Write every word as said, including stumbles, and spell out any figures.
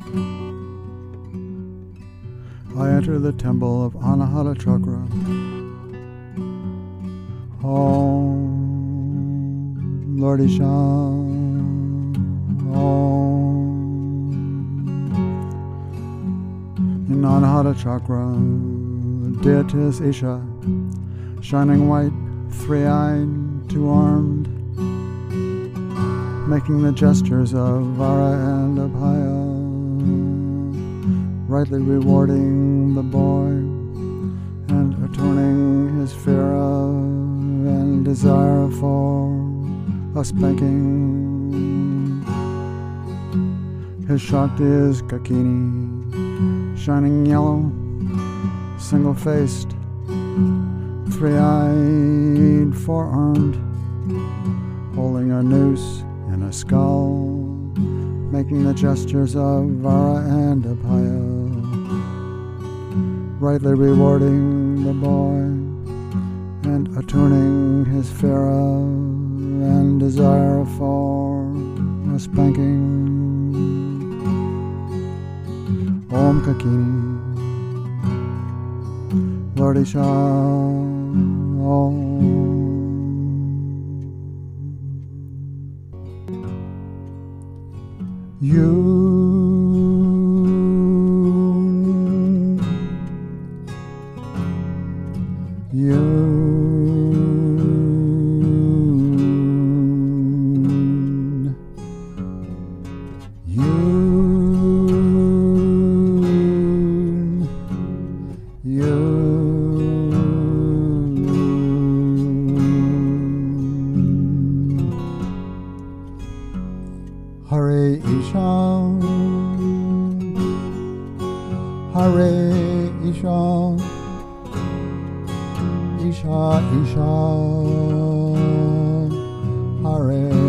I enter the temple of Anahata Chakra. Om Lord Isha. Om. In Anahata Chakra, the deity is Isha, shining white, three-eyed, two-armed, making the gestures of Vara and Abhaya, rightly rewarding the boy and atoning his fear of and desire for a spanking. His Shakti is Kakini, shining yellow, single-faced, three-eyed, four-armed, holding a noose and a skull, making the gestures of Vara and Abhaya, rightly rewarding the boy and attuning his fear of and desire for a spanking. Om Kakini, Lord Isha, Om. Yoon, Yoon, Yoon, Yoon. Hare Isha, Hare Isha, Isha Isha, Hare